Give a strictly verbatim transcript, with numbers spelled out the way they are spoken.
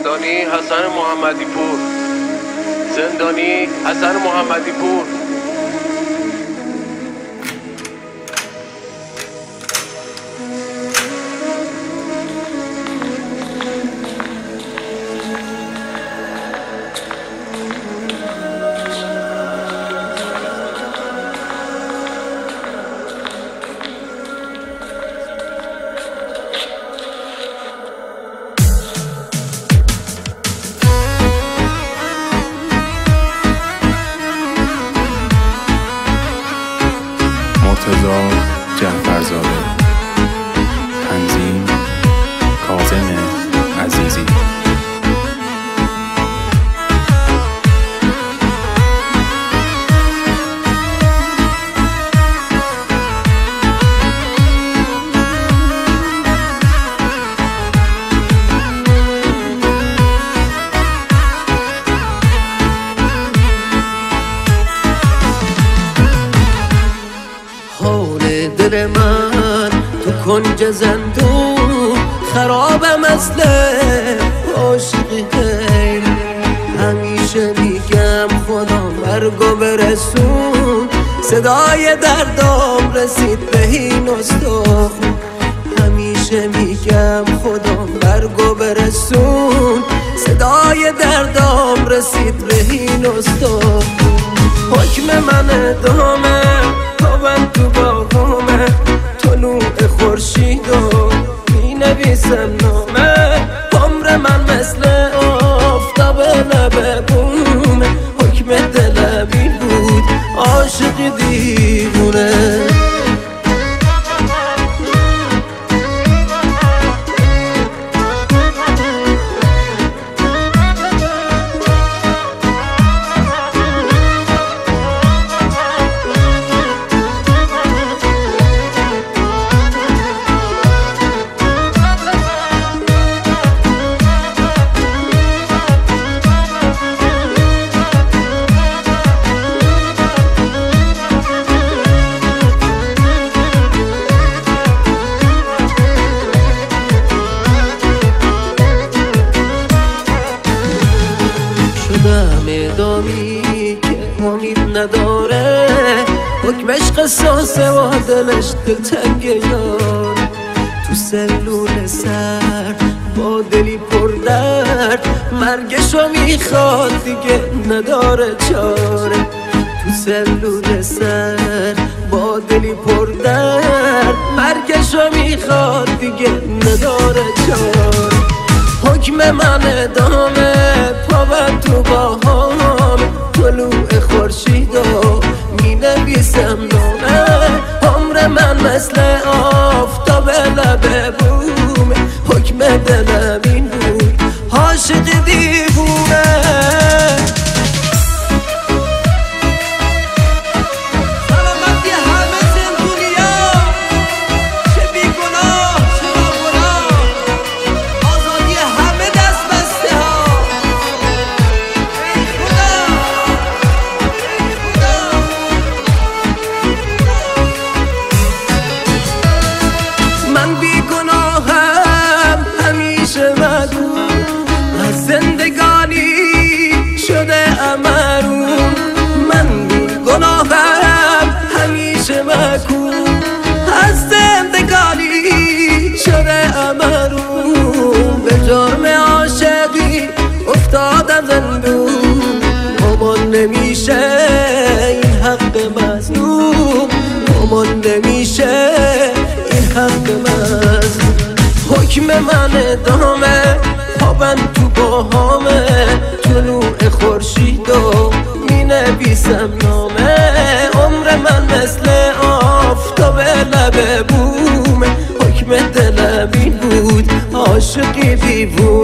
زندانی حسن محمدی پور، زندانی حسن محمدی پور. مرتضی جعفرزاده، تنظیم کاظم عزیزی. دل من تو کنج زندون خرابه مثل عاشقی غیر. همیشه میگم خدا مرگو برسون، صدای دردام رسید به این استخون. همیشه میگم خدا مرگو برسون، صدای دردام رسید به این استخون. حکم من ادامه تابم تو باغامه، طلوع خورشید و می نویسم نامه. عمر من مثل آفتاب لب بومه، حکم دلبی بود عاشق دیوونه. دامی که امید نداره، حکمش قصاصه و دلش دلتنگ یار. تو سلول سر با دلی پر درد، مرگشو میخواد دیگه نداره چاره. تو سلول سر با دلی پر درد، مرگشو میخواد دیگه نداره چاره. حکم من ادامه پاور تو باهام، طلوع خورشید و می نویسم نامه. عمر من مثل آفتاب لب بومه، حکم دلم این بود عاشق دیوونه. از زندگانی شده امرون، به جرم عاشقی افتادم زندون. امان نمیشه این حق مظلوم، امان نمیشه این حق مظلوم. حکم من ادامه پابن تو باهامه، طلوع خورشید و می نویسم نامه. عمر من مثل آفتاب لب بومه، حکم دلم این بود عاشقی دیوونه.